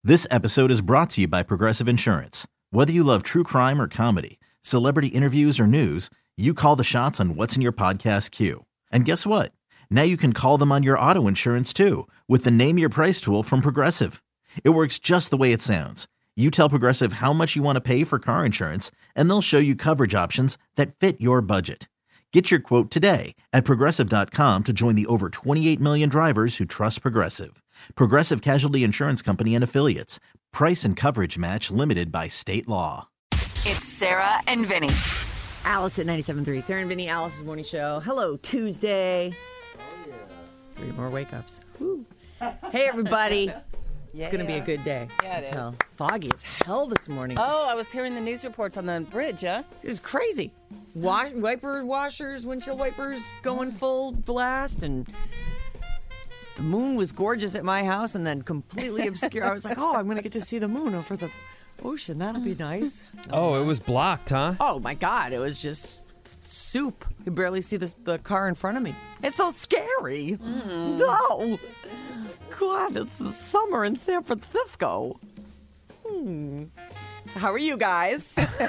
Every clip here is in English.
This episode is brought to you by Progressive Insurance. Whether you love true crime or comedy, celebrity interviews or news, you call the shots on what's in your podcast queue. And guess what? Now you can call them on your auto insurance too with the Name Your Price tool from Progressive. It works just the way it sounds. You tell Progressive how much you want to pay for car insurance, and they'll show you coverage options that fit your budget. Get your quote today at Progressive.com to join the over 28 million drivers who trust Progressive. Progressive Casualty Insurance Company and Affiliates. Price and coverage match limited by state law. It's Sarah and Vinny. Alice at 97.3. Sarah and Vinny, Alice's morning show. Hello, Tuesday. Oh, yeah. 3 more wake-ups. Woo. Hey, everybody. It's going to be a good day. Yeah, it is. Foggy as hell this morning. Oh, I was hearing the news reports on the bridge, yeah? It was crazy. Wiper washers, windshield wipers going full blast, and the moon was gorgeous at my house and then completely obscure. I was like, oh, I'm going to get to see the moon over the ocean. That'll be nice. Oh, it was blocked, huh? Oh, my God. It was just soup. You could barely see the car in front of me. It's so scary. No. God, it's the summer in San Francisco. So how are you guys?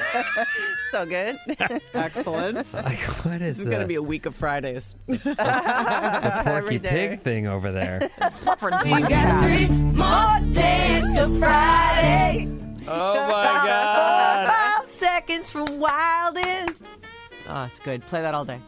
So good. Excellent. Like, what is This is going to be a week of Fridays. the Porky every day. Pig thing over there? We got 3 more days till Friday. Oh, my God. 5 seconds from Wild End. Oh, it's good. Play that all day.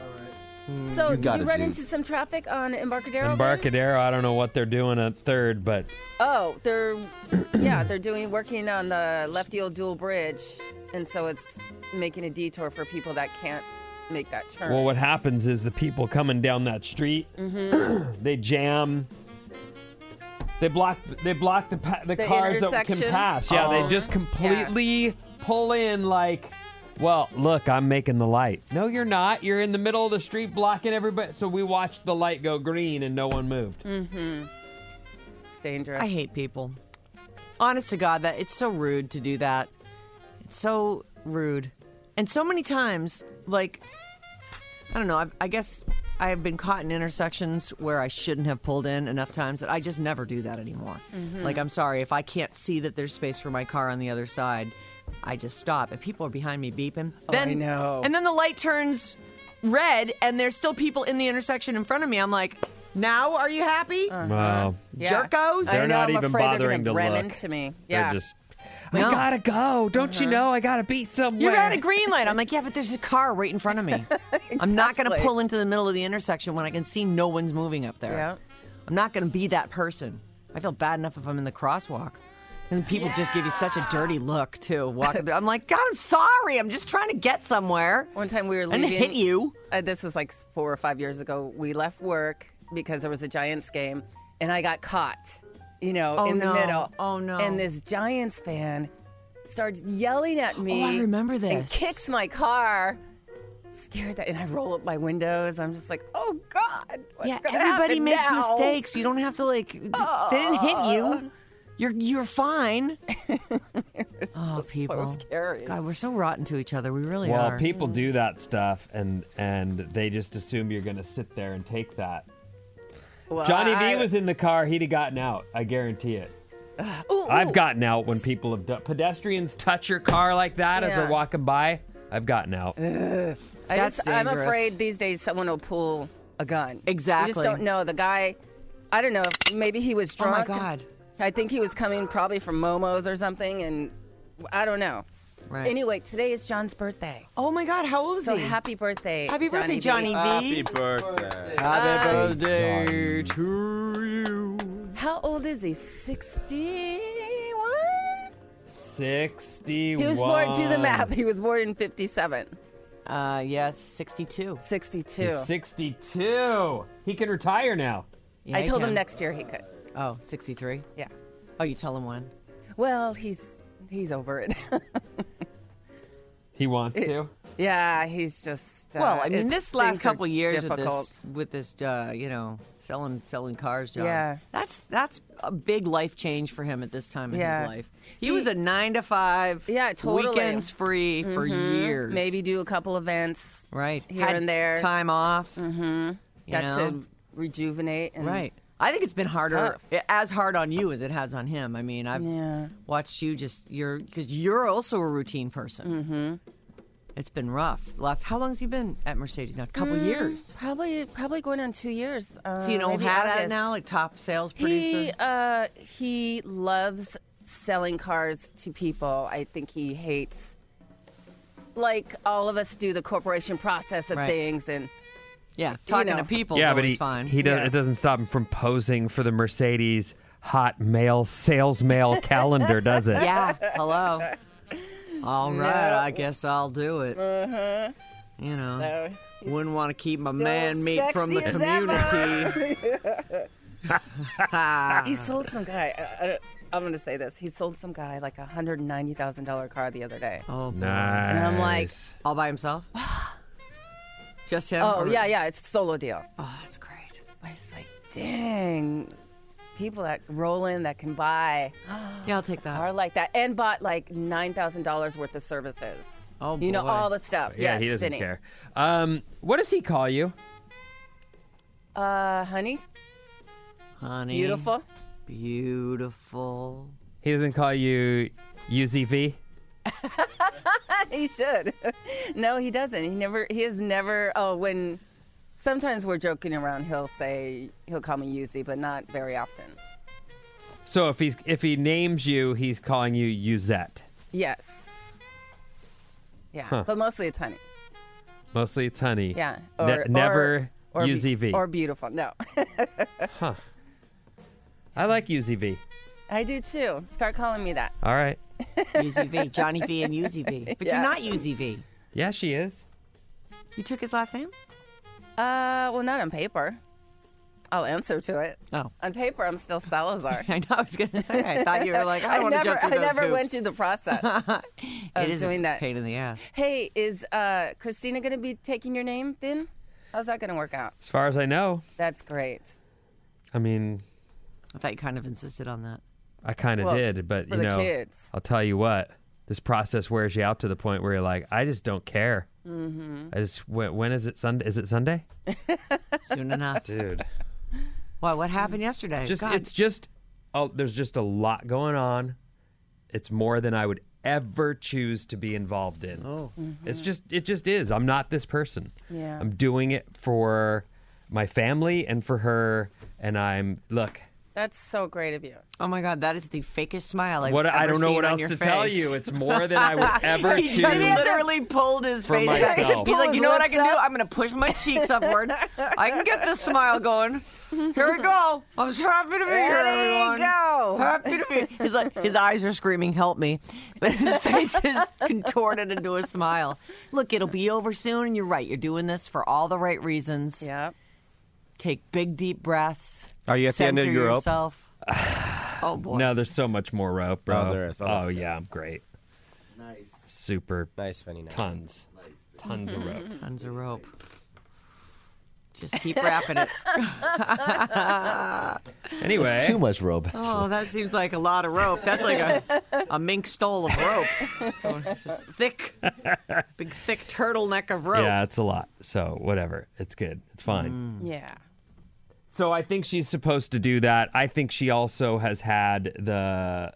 So, did you run into some traffic on Embarcadero? Embarcadero, I don't know what they're doing at 3rd, but... Oh, they're working on the Lefty Old Dual Bridge, and so it's making a detour for people that can't make that turn. Well, what happens is the people coming down that street, they jam... They block the cars that can intersection? pass. Yeah, they just completely pull in like... Well, look, I'm making the light. No, you're not. You're in the middle of the street blocking everybody. So we watched the light go green and no one moved. It's dangerous. I hate people. Honest to God, that it's so rude to do that. It's so rude. And so many times, like, I don't know, I guess I have been caught in intersections where I shouldn't have pulled in enough times that I just never do that anymore. Like, I'm sorry, if I can't see that there's space for my car on the other side, I just stop. If people are behind me beeping, then I know. And then the light turns red, and there's still people in the intersection in front of me. I'm like, now are you happy? Wow. Jerkos? They're I know, not I'm even afraid bothering they're to gonna ram look. into me. They're Yeah. just, No. I gotta go. Don't you know I gotta be somewhere? You're at a green light. I'm like, yeah, but there's a car right in front of me. I'm not going to Exactly. pull into the middle of the intersection when I can see no one's moving up there. Yeah. I'm not going to be that person. I feel bad enough if I'm in the crosswalk. And people just give you such a dirty look, too. Walking through. I'm like, God, I'm sorry. I'm just trying to get somewhere. One time we were And leaving. hit you. This was like 4 or 5 years ago. We left work because there was a Giants game, and I got caught, in no. the middle. Oh, no. And this Giants fan starts yelling at me. Oh, I remember And this. kicks my car. Scared that, and I roll up my windows. I'm just like, oh God, what's Yeah, gonna everybody happen makes now? mistakes. You don't have to, like, they didn't hit you. You're fine. Oh, people. So scary. God, we're so rotten to each other. We really Well, are. people do that stuff, and they just assume you're gonna sit there and take that. Well, Johnny V was in the car. He'd have gotten out. I guarantee it. I've gotten out when people have done. Pedestrians touch your car like that as they're Yeah. walking by. I've gotten out. I'm That's dangerous. afraid these days someone will pull a gun. Exactly. You just don't know. The guy, I don't know, maybe he was Oh, my drunk. God. I think he was coming probably from Momo's or something, and I don't know. Right. Anyway, today is John's birthday. Oh, my God. How old is So he? happy birthday. Happy birthday, Johnny V. Happy birthday. Happy birthday to you. How old is he? 61? 61. He was born, do the math. He was born in 57. Yes, 62. 62. He's 62. He can retire now. Yeah, I he told him can. next year he could. Oh, 63? Yeah. Oh, you tell him when? Well, he's over it. He wants to. Yeah, he's just. Well, I mean, it's- this last things are couple years difficult. with this, selling cars job. Yeah. That's a big life change for him at this time in Yeah. his life. He was a 9 to 5. Yeah, totally. Weekends free for years. Maybe do a couple events. Right. here Had and there. time off. Got to rejuvenate. And Right. I think it's been harder, tough. as hard on you as it has on him. I mean, I've watched you because you're also a routine person. Mm-hmm. It's been rough. How long has he been at Mercedes now? A couple years. Probably going on 2 years. Is he an old maybe hat at it August. now, like top sales producer? He loves selling cars to people. I think he hates, like all of us do, the corporation process of Right. things and. Yeah, talking to people is but always fine. he does. It doesn't stop him from posing for the Mercedes hot male sales mail calendar, does it? Yeah, hello. All right, I guess I'll do it. Uh-huh. You know, So wouldn't want to keep my still man meat from the sexy as community. he sold some guy. I'm going to say this. He sold some guy like a $190,000 car the other day. Oh, boy. Nice. And I'm like, All by himself? Just him? oh, Or- yeah, it's a solo deal. Oh, that's great. I was like, dang, people that roll in that can buy Yeah, I'll take that. are like that. And bought like $9,000 worth of services. Oh, You know, boy. all the stuff. Yeah, yes, he doesn't Vinny. care. What does he call you? Honey, Honey. beautiful. Beautiful. He doesn't call you UZV? He should. No, he doesn't. He has never. Oh, when sometimes we're joking around, he'll call me Yuzi, but not very often. So if he names you, he's calling you Yuzette. Yes. Yeah, Huh. but mostly it's honey. Mostly it's honey. Yeah. Never or UZV. or beautiful. No. Huh. I like UZV. I do too. Start calling me that. All right. UZV. Johnny V and UZV. But Yeah. you're not UZV. Yeah, she is. You took his last name? Well, not on paper. I'll answer to it. Oh. On paper, I'm still Salazar. I know. I was going to say. I thought you were like, I don't want to jump through I those never hoops. went through the process of It is doing a that. pain in the ass. Hey, is Christina going to be taking your name, Vin? How's that going to work out? As far as I know. That's great. I mean, I thought you kind of insisted on that. I kind of Well, did, but for you the know, kids. I'll tell you what. This process wears you out to the point where you're like, I just don't care. Mm-hmm. I just when is it Sunday? Is it Sunday, Soon enough. dude? Why? What happened yesterday? God. It's just there's just a lot going on. It's more than I would ever choose to be involved in. Oh. It just is. I'm not this person. Yeah. I'm doing it for my family and for her. And look. That's so great of you. Oh my God, that is the fakest smile I've I ever don't know seen what on else your to face. tell you. It's more than I would ever He choose. literally pulled his for face. myself. He's like, you know what I can do? Lips up. I'm going to push my cheeks upward. I can get this smile going. Here we go. I'm so happy to be here, There you everyone. go. Happy to be. He's like, his eyes are screaming, "Help me!" But his face is contorted into a smile. Look, it'll be over soon, and you're right. You're doing this for all the right reasons. Yeah. Take big, deep breaths. Are you at the end of Center your rope? yourself. Oh boy. No, there's so much more rope, bro. Oh, there is. Oh, that's good. yeah, I'm great. Nice. Super Nice, Vinny. Nice. tons. Tons of rope. Tons of rope. Just keep wrapping it. Anyway, Too much rope. Oh, that seems like a lot of rope. That's like a mink stole of rope. Oh, it's just thick, big thick turtleneck of rope. yeah, it's a lot. So whatever, it's good. It's fine. Yeah. So I think she's supposed to do that. I think she also has had the.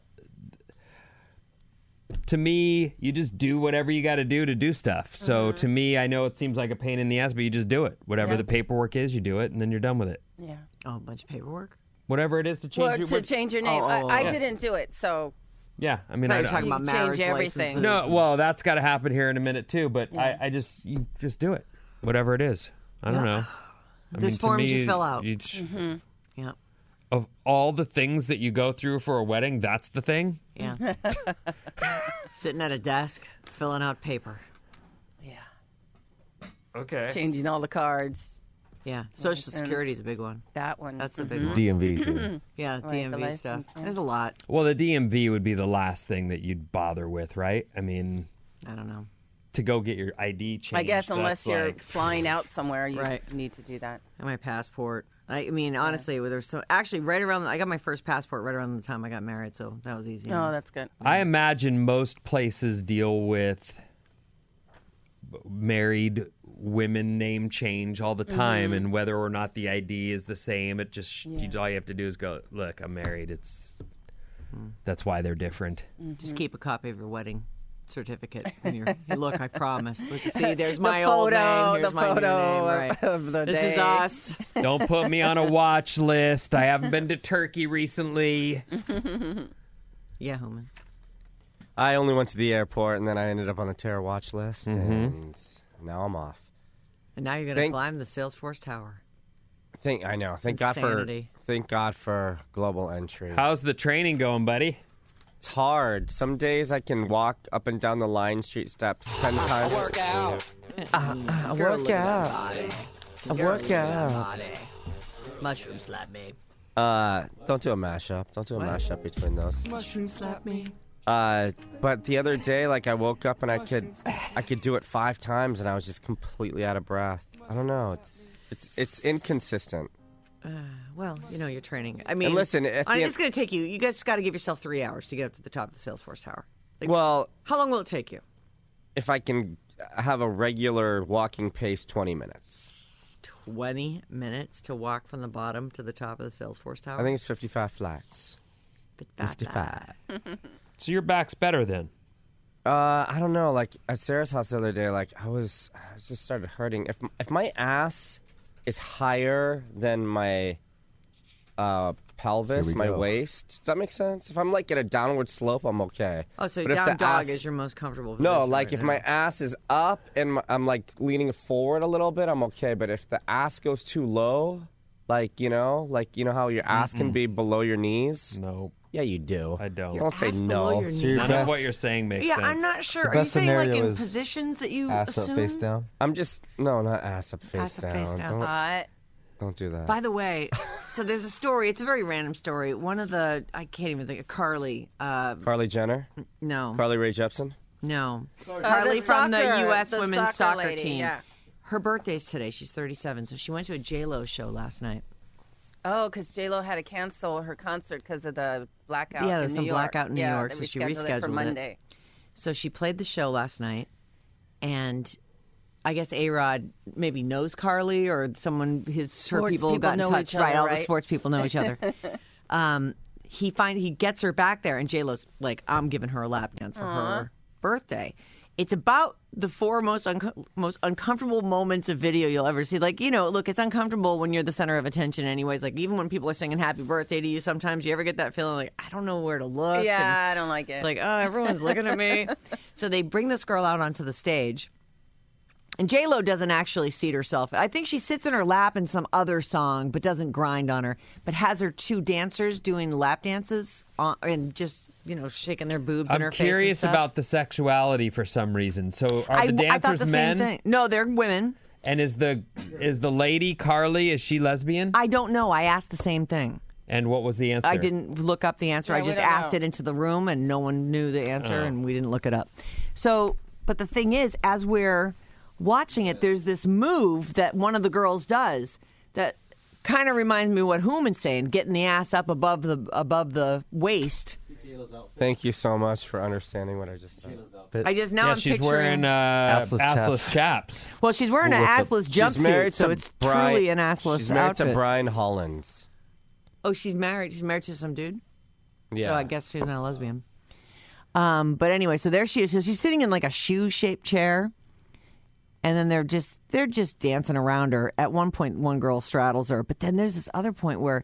To me, you just do whatever you got to do stuff. So to me, I know it seems like a pain in the ass, but you just do it. Whatever Yeah. the paperwork is, you do it, and then you're done with it. Yeah. Oh, a bunch of paperwork. Whatever it is to change Well, your to change your name. Oh, I yeah. didn't do it, so Yeah, I mean, I thought I you were talking You about change marriage everything. licenses. no, well, that's got to happen here in a minute too. But Yeah. you just do it, whatever it is. I don't know. There's to forms me, you fill out. Yeah, Of all the things that you go through for a wedding, that's the thing. yeah. Sitting at a desk, filling out paper. yeah. Okay. Changing all the cards. Yeah, Social License. Security is a big one. That one. That's the big one. DMV. Too. Yeah, Right, the DMV stuff. license, yeah. There's a lot. Well, the DMV would be the last thing that you'd bother with, right? I mean, I don't know. to go get your ID changed. I guess unless that's you're like- flying out somewhere, you Right. need to do that. And my passport. I mean, honestly, there's so actually right around. I got my first passport right around the time I got married, so that was easy. Oh, that's good. I imagine most places deal with married women name change all the time, and whether or not the ID is the same, it just all you have to do is go, look, I'm married. That's why they're different. Just keep a copy of your wedding certificate. And hey, look, I promise. Look, see, there's The my old photo, name. Here's the my photo new name. Right. of the This day. is us. Don't put me on a watch list. I haven't been to Turkey recently. Yeah, Homan. I only went to the airport, and then I ended up on the terror watch list, and now I'm off. And now you're going to climb the Salesforce Tower. I know. Thank God for global entry. How's the training going, buddy? It's hard. Some days I can walk up and down the Line Street steps 10 times. I work out. I work out. Mushroom slap me. Don't do a mashup. Don't do a mashup between those. Mushroom slap me. But the other day, like, I woke up and I could do it 5 times, and I was just completely out of breath. I don't know. It's inconsistent. Well, you're training. I mean, And listen, it's going to take you. You guys got to give yourself 3 hours to get up to the top of the Salesforce Tower. Well, how long will it take you? if I can have a regular walking pace, 20 minutes. 20 minutes to walk from the bottom to the top of the Salesforce Tower? I think it's 55 flats. 55. So your back's better then. I don't know. Like at Sarah's house the other day, like I just started hurting. If my ass is higher than my pelvis, my waist, does that make sense? If I'm like at a downward slope, I'm okay. Oh, so But if down the dog ass- is your most comfortable position. No, like right if now. my ass is up and I'm like leaning forward a little bit, I'm okay. But if the ass goes too low, like you know how your ass can be below your knees. No, Yeah, you do. I don't. Don't say ass below no. your So your None of best- what you're saying makes Yeah, sense. I'm not sure. The Are you best saying like scenario in is positions that you ass assume? up, face down. I'm just not ass up, face Ass up, down. face down. Don't do that. By the way, so there's a story. It's a very random story. One of the I can't even think of Carly. Carly Jenner, No, Carly Rae Jepsen. no. The Carly from the soccer- U.S. the women's soccer lady, team. Yeah. Her birthday's today. She's 37, so she went to a J-Lo show last night. Oh, because J-Lo had to cancel her concert because of the blackout. Yeah, there in was some New York. blackout in New Yeah, York, they so she rescheduled it for rescheduled it. Monday. So she played the show last night, and I guess A-Rod maybe knows Carly or someone her Sports people got in know touch. each other, Right, all the right? sports people know each other. He gets her back there, and J-Lo's like, I'm giving her a lap dance for her birthday. It's about the 4 most uncomfortable moments of video you'll ever see. Like, look, it's uncomfortable when you're the center of attention anyways. Like, even when people are singing happy birthday to you, sometimes you ever get that feeling like, I don't know where to look. Yeah, and I don't like it. it's like, oh, everyone's looking at me. So they bring this girl out onto the stage. And J-Lo doesn't actually seat herself. I think she sits in her lap in some other song, but doesn't grind on her. But has her 2 dancers doing lap dances and just, shaking their boobs in her I'm face and curious stuff. about the sexuality for some reason. So are the I thought dancers the men? same thing. No, they're women. And is the lady Carly? Is she lesbian? I don't know. I asked the same thing. And what was the answer? I didn't look up the answer. Yeah, I we just don't asked know. it into the room, and no one knew the answer, and we didn't look it up. So, but the thing is, as we're watching it, there's this move that one of the girls does that kind of reminds me of what Human's saying, getting the ass up above the waist. Thank you so much for understanding what I just said. I'm she's picturing. wearing Assless assless chaps. Well, she's wearing an assless She's married jumpsuit, so to it's Brian- truly an assless She's married outfit. to Brian Hollins. Oh, she's married. She's married to some dude. Yeah. So I guess she's not a lesbian. But anyway, so there she is. So she's sitting in like a shoe-shaped chair, and then they're just dancing around her. At one point, one girl straddles her, but then there's this other point where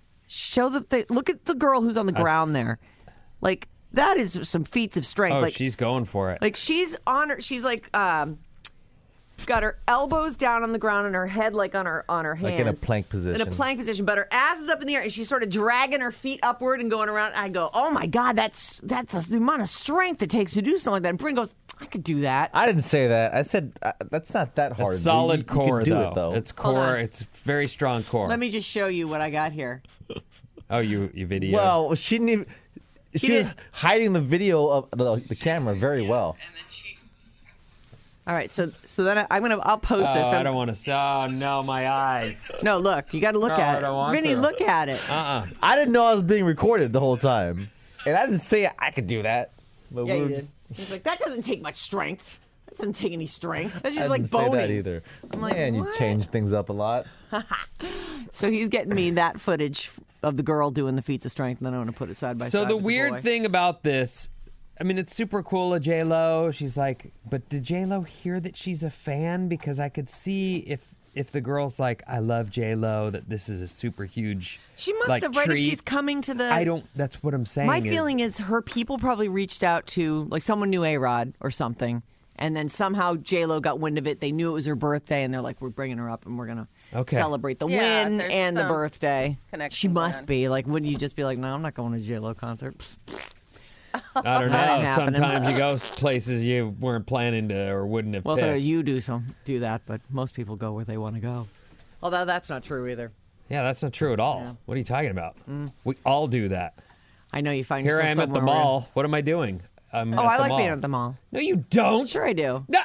look at the girl who's on the ground there, like that is some feats of strength. Oh, like she's going for it. like she's on her. She's like got her elbows down on the ground and her head like on her hands. Like in a plank position. In a plank position, but her ass is up in the air, and she's sort of dragging her feet upward and going around. I go, oh my God, that's the amount of strength it takes to do something like that. And Bryn goes, I could do that. I didn't say that. I said that's not that hard. It's solid You core, can do though. it, though. It's Hold core. on. It's very strong core. Let me just show you what I got here. Oh, you video. Well, she didn't even. She was didn't- hiding the video of the camera very well. All right, so then I'll post this. I don't want to. Oh no, my eyes. No, look, you got to look No, at I it. don't want Vinny, to. look at it. I didn't know I was being recorded the whole time, and I didn't say I could do that. But Yeah, we you were did. just- He's like, that doesn't take much strength. That doesn't take any strength. That's I just like didn't say boning. that either. I'm like, Man, you what? change things up a lot. So he's getting me that footage of the girl doing the feats of strength, and then I'm going to put it side by side. So the with weird boy. thing about this, I mean, it's super cool of J-Lo. She's like, but did J-Lo hear that she's a fan? Because I could see if the girl's like, I love J-Lo, that this is a super huge She must like, have, right? If treat. she's coming to the. I don't, that's what I'm saying. My feeling is her people probably reached out to, like, someone knew A-Rod or something, and then somehow J-Lo got wind of it. They knew it was her birthday, and they're like, we're bringing her up, and we're going to celebrate the Yeah, win there's and the some birthday. connection She going must on. be. Like, wouldn't you just be like, no, I'm not going to a J-Lo concert? I don't That ain't know. happening. Sometimes you go places you weren't planning to or wouldn't have Well, so picked. you do that, but most people go where they want to go. Although that's not true either. Yeah, that's not true at all. Yeah. What are you talking about? We all do that. I know you find Here yourself I am at the somewhere where- mall. What am I doing? I'm Oh, at I the like mall. being at the mall. No, you don't. Sure I do. No,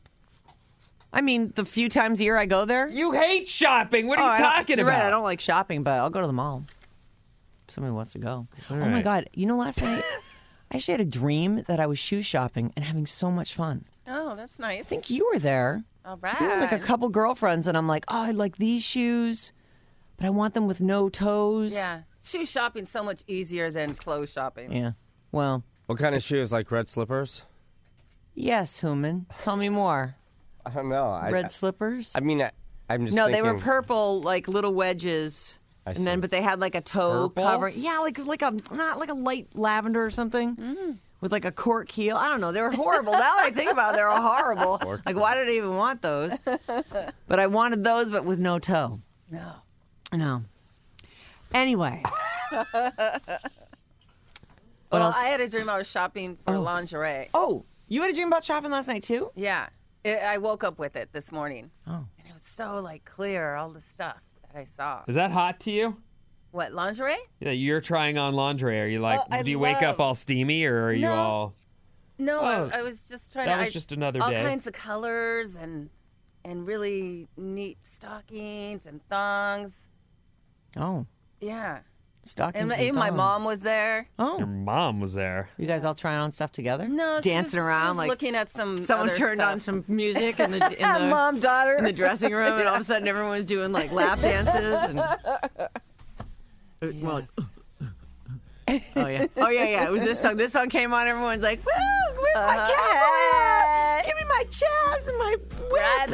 I mean, the few times a year I go there. you hate shopping. What are you I don't- talking you're about? Right, I don't like shopping, but I'll go to the mall. If somebody wants to go. Oh my right. God. You know, last night, I actually had a dream that I was shoe shopping and having so much fun. Oh, that's nice. I think you were there. All right. We had like a couple girlfriends, and I'm like, oh, I like these shoes, but I want them with no toes. Yeah. Shoe shopping's so much easier than clothes shopping. Yeah. Well, What kind of shoes? Like red slippers? yes, Human. Tell me more. I don't know. Red slippers? I mean, I'm just No, thinking, they were purple, like little wedges. I And then, see. but they had like a toe Purple? cover. Yeah, like a not like a light lavender or something, with like a cork heel. I don't know. They were horrible. Now that I think about it, they were horrible. Like, why did I even want those? But I wanted those, but with no toe. No. Anyway, Well, else? I had a dream I was shopping for lingerie. oh, you had a dream about shopping last night too? Yeah. I woke up with it this morning. Oh, And it was so, like, clear, all the stuff that I saw. Is that hot to you? What, lingerie? Yeah, you're trying on lingerie. Are you like, Oh, I do you wake up love- all steamy or are you No. all? No, Oh, I was just trying that to. was just another all day. kinds of colors and really neat stockings and thongs. oh, Yeah. stockings. And and even my thongs. mom was there. Your Oh, mom was there. you guys all trying on stuff together? No, she dancing was, around she was like looking at some. someone other turned stuff. on some music in the mom, daughter in the dressing room, and all of a sudden everyone was doing like lap dances. And it was more like, oh yeah. It was this song. This song came on. Everyone's like, "Woo! Where's my cowboy? Give me my chaps and my Ride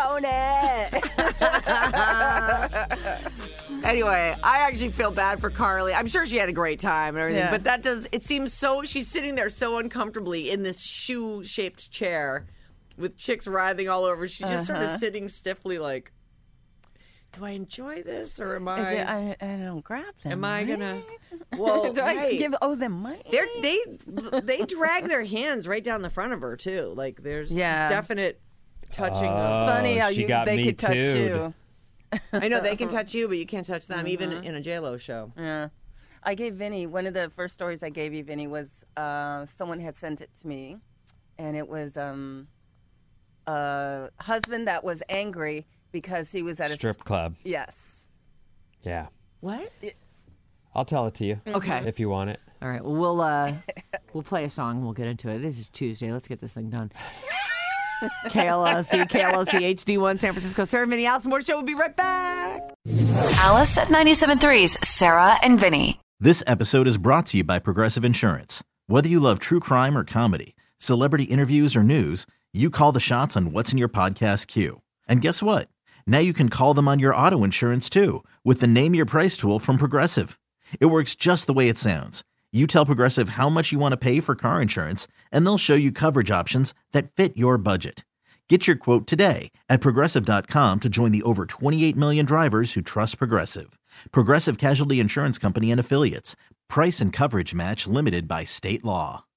whip." that pony. Anyway, I actually feel bad for Carly. I'm sure she had a great time and everything, Yeah. but that does. It seems so. She's sitting there so uncomfortably in this shoe-shaped chair with chicks writhing all over. She's just sort of sitting stiffly, like, do I enjoy this or am I? I don't grab them. Am I right? gonna? Well, Do I right. give them money? They drag their hands right down the front of her too. Like there's Yeah. definite touching of. Oh, Funny how she got they me could touch too'd. you. I know they can touch you, but you can't touch them, even in a J-Lo show. Yeah. I gave Vinny, one of the first stories I gave you, Vinny, was someone had sent it to me. And it was a husband that was angry because he was at a Strip club. Yes. Yeah. What? I'll tell it to you. Okay. If you want it. All right. Well, we'll play a song. We'll get into it. This is Tuesday. Let's get this thing done. KLLC HD1 San Francisco. Sarah, Vinny, Allison Moore Show. We'll be right back. Alice at 97.3's Sarah and Vinny. This episode is brought to you by Progressive Insurance. Whether you love true crime or comedy, celebrity interviews or news, you call the shots on what's in your podcast queue. And guess what? Now you can call them on your auto insurance too with the Name Your Price tool from Progressive. It works just the way it sounds. You tell Progressive how much you want to pay for car insurance, and they'll show you coverage options that fit your budget. Get your quote today at Progressive.com to join the over 28 million drivers who trust Progressive. Progressive Casualty Insurance Company and Affiliates. Price and coverage match limited by state law.